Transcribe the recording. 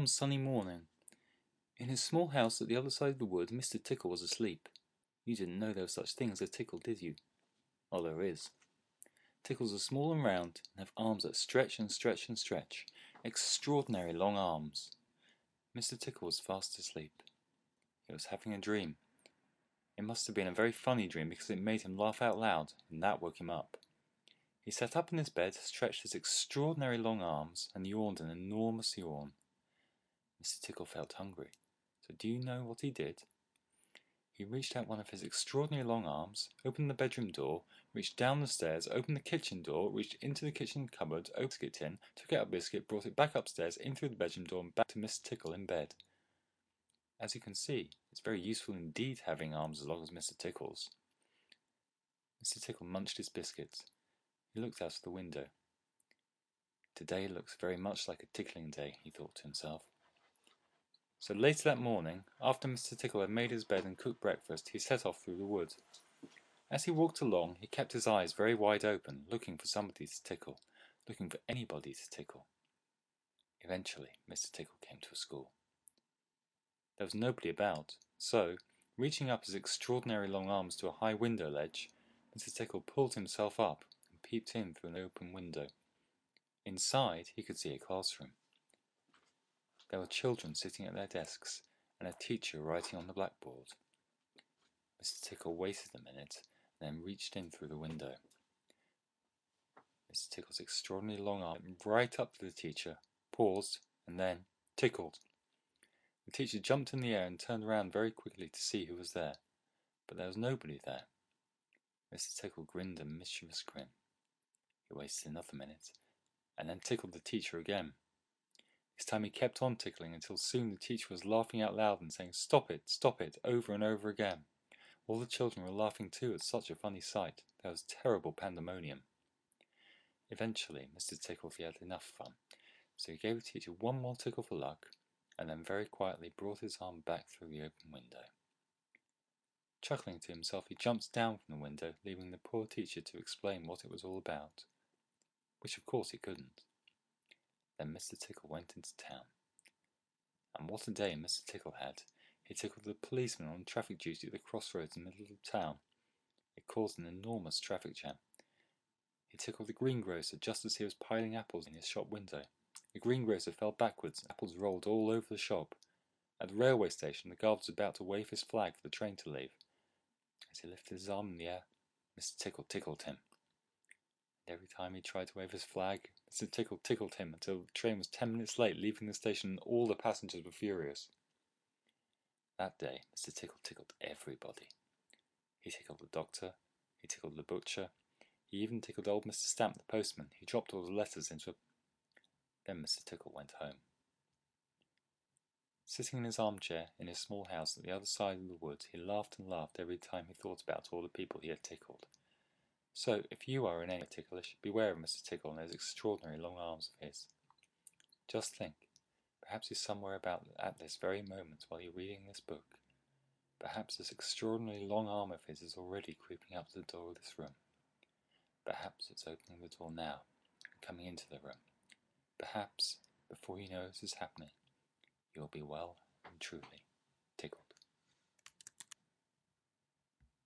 warm sunny morning. In his small house at the other side of the wood, Mr. Tickle was asleep. You didn't know there was such thing as a tickle, did you? Well, there is. Tickles are small and round and have arms that stretch and stretch and stretch. Extraordinary long arms. Mr. Tickle was fast asleep. He was having a dream. It must have been a very funny dream because it made him laugh out loud, and that woke him up. He sat up in his bed, stretched his extraordinary long arms, and yawned an enormous yawn. Mr. Tickle felt hungry, so do you know what he did? He reached out one of his extraordinary long arms, opened the bedroom door, reached down the stairs, opened the kitchen door, reached into the kitchen cupboard, opened the biscuit tin, took out a biscuit, brought it back upstairs, in through the bedroom door, and back to Mr. Tickle in bed. As you can see, it's very useful indeed having arms as long as Mr. Tickle's. Mr. Tickle munched his biscuits. He looked out of the window. Today looks very much like a tickling day, he thought to himself. So later that morning, after Mr. Tickle had made his bed and cooked breakfast, he set off through the wood. As he walked along, he kept his eyes very wide open, looking for somebody to tickle, looking for anybody to tickle. Eventually, Mr. Tickle came to a school. There was nobody about, so, reaching up his extraordinary long arms to a high window ledge, Mr. Tickle pulled himself up and peeped in through an open window. Inside, he could see a classroom. There were children sitting at their desks, and a teacher writing on the blackboard. Mr. Tickle waited a minute, and then reached in through the window. Mr. Tickle's extraordinarily long arm went right up to the teacher, paused, and then tickled. The teacher jumped in the air and turned around very quickly to see who was there, but there was nobody there. Mr. Tickle grinned a mischievous grin. He waited another minute, and then tickled the teacher again. This time he kept on tickling until soon the teacher was laughing out loud and saying, stop it," over and over again. All the children were laughing too at such a funny sight. There was terrible pandemonium. Eventually, Mr. Tickle had enough fun, so he gave the teacher one more tickle for luck, and then very quietly brought his arm back through the open window. Chuckling to himself, he jumped down from the window, leaving the poor teacher to explain what it was all about, which of course he couldn't. Then Mr. Tickle went into town. And what a day Mr. Tickle had! He tickled the policeman on traffic duty at the crossroads in the middle of town. It caused an enormous traffic jam. He tickled the greengrocer just as he was piling apples in his shop window. The greengrocer fell backwards, and apples rolled all over the shop. At the railway station, the guard was about to wave his flag for the train to leave. As he lifted his arm in the air, Mr. Tickle tickled him. And every time he tried to wave his flag, Mr. Tickle tickled him until the train was 10 minutes late, leaving the station, and all the passengers were furious. That day, Mr. Tickle tickled everybody. He tickled the doctor, he tickled the butcher, he even tickled old Mr. Stamp, the postman. He dropped all the letters into a... Then Mr. Tickle went home. Sitting in his armchair in his small house at the other side of the wood, he laughed and laughed every time he thought about all the people he had tickled. So, if you are in any way ticklish, beware of Mr. Tickle and those extraordinary long arms of his. Just think, perhaps he's somewhere about at this very moment while you're reading this book. Perhaps this extraordinarily long arm of his is already creeping up to the door of this room. Perhaps it's opening the door now and coming into the room. Perhaps, before you know this is happening, you'll be well and truly tickled.